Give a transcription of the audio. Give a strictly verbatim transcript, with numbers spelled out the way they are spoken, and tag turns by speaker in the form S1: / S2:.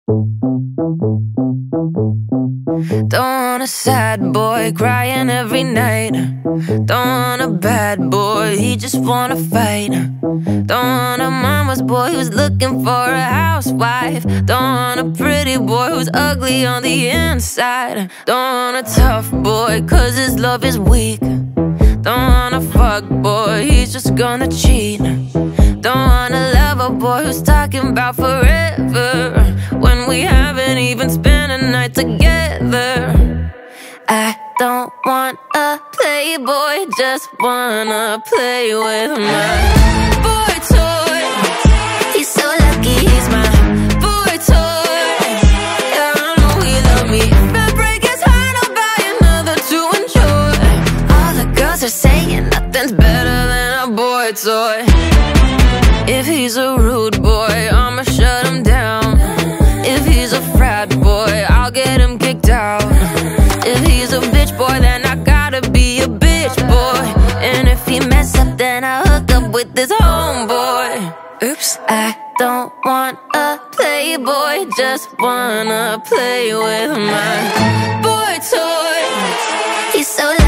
S1: Don't want a sad boy crying every night. Don't want a bad boy, he just wanna fight. Don't want a mama's boy who's looking for a housewife. Don't want a pretty boy who's ugly on the inside. Don't want a tough boy cause his love is weak. Don't want a fuck boy, he's just gonna cheat. Don't want a lover boy who's talking about forever when we haven't even spent a night together. I don't want a playboy, just wanna play with my boy toy. He's so lucky, he's my boy toy. Yeah, I know he love me. If I break his heart, I'll buy another to enjoy. All the girls are saying nothing's better than a boy toy. If he's a rude boy, I'ma shut him down. If he's a frat boy, I'll get him kicked out. If he's a bitch boy, then I gotta be a bitch boy. And if he mess up, then I hook up with this homeboy. Oops, I don't want a playboy, just wanna play with my boy toy. He's so